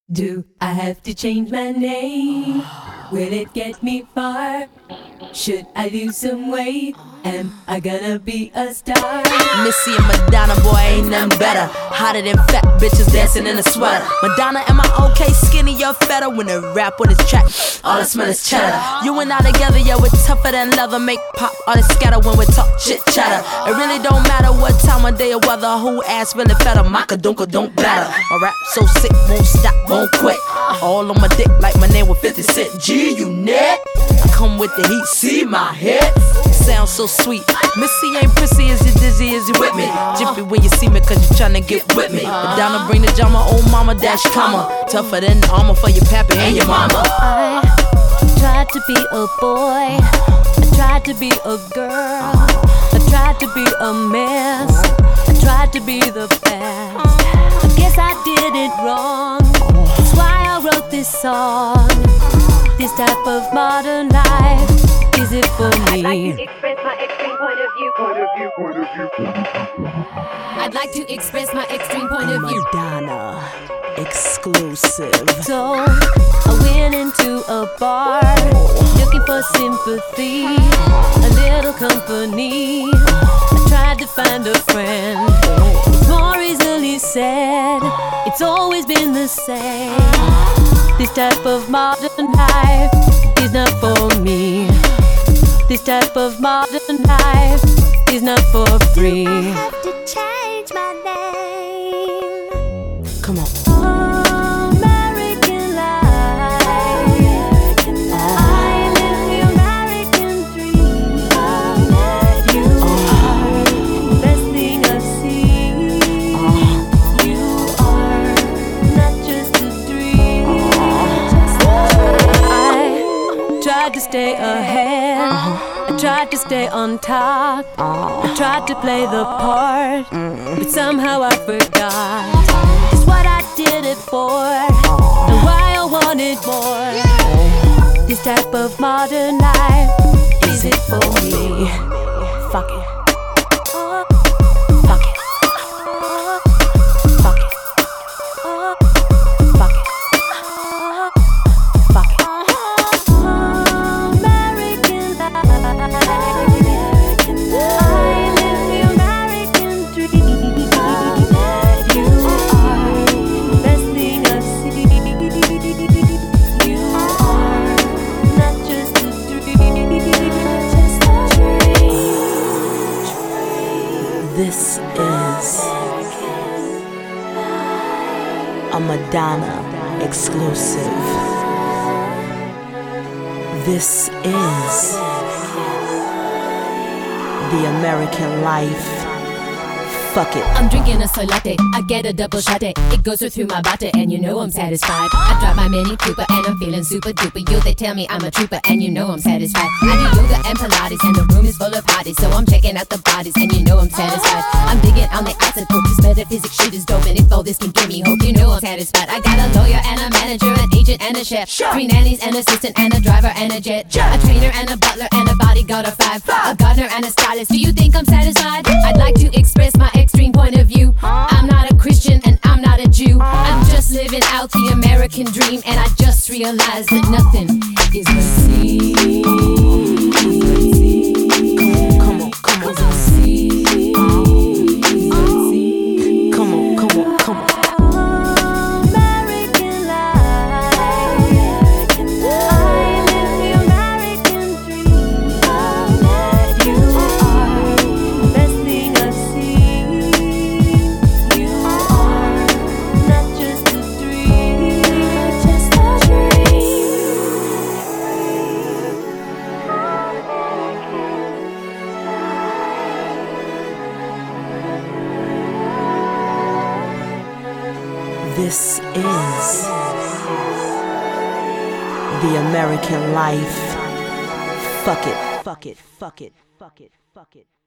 Do I have to change my name? Will it get me far? Should I lose some weight? Am I gonna be a star? Missy and Madonna, boy, ain't nothing better. Hotter than fat bitches dancing in a sweater. Madonna, am I okay? Skinny, you're fatter. When they rap on this track, all I smell is cheddar. You and I together, yeah, we're tougher than leather. Make pop, all this scatter when we talk chit chatter. It really don't matter what time of day or weather. Who ass really better? Macadunka don't batter. My rap so sick, won't stop, won't quit. All on my dick like my name was 50 Cent. G unit, I come with the heat, see my hits. Sounds so sweet. Missy ain't prissy, is you dizzy, is you with me? Jiffy when you see me, cause you tryna get with me. Madonna bring the drama, old mama dash comma. Tougher than armor for your pappy and your mama. I tried to be a boy, I tried to be a girl, I tried to be a mess, I tried to be the best. I guess I did it wrong, that's why I wrote this song. This type of modern life, is it for me? I'd like to express my extreme point of view. Madonna exclusive. So I went into a bar, looking for sympathy, a little company. I tried to find a friend. It's more easily said, it's always been the same. This type of modern life is not for me. This type of modern life is not for free. I have to change my name. Come on. American life. I live the American dream. You are the best thing I see. You are not just a dream. I tried to stay ahead. I tried to stay on top. I tried to play the part, but somehow I forgot just what I did it for and why I wanted more. This type of modern life, is it for me? Fuck it. Fuck it. Fuck it. Fuck it. Fuck it. American life. I live the American dream. You are the best thing I see. You are not just a dream, just a dream. This is a Madonna exclusive. This is the American life. Fuck it. I'm drinking a soy latte, I get a double shot. It goes through my body and you know I'm satisfied. I drop my Mini Cooper and I'm feeling super duper. You, they tell me I'm a trooper and you know I'm satisfied. I do yoga and Pilates and the room is full of hotties, so I'm checking out the bodies and you know I'm satisfied. I'm digging on the isotope, this metaphysics shit is dope, and if all this can give me hope, you know I'm satisfied. I got a lawyer and a manager, an agent and a chef, 3 nannies, an assistant and a driver and a jet, a trainer and a butler and a bodyguard of 5, a gardener and a stylist. Do you think I'm satisfied? I'd like to express my extreme point of view. I'm not a Christian and I'm not a Jew. I'm just living out the American dream, and I just realized that nothing is the same. Come on, come on. Come on, come on, come on. American life. I live the American dream. You are the best thing I see. You are not just a dream, just a dream. This is the American life. Fuck it. Fuck it. Fuck it. Fuck it. Fuck it.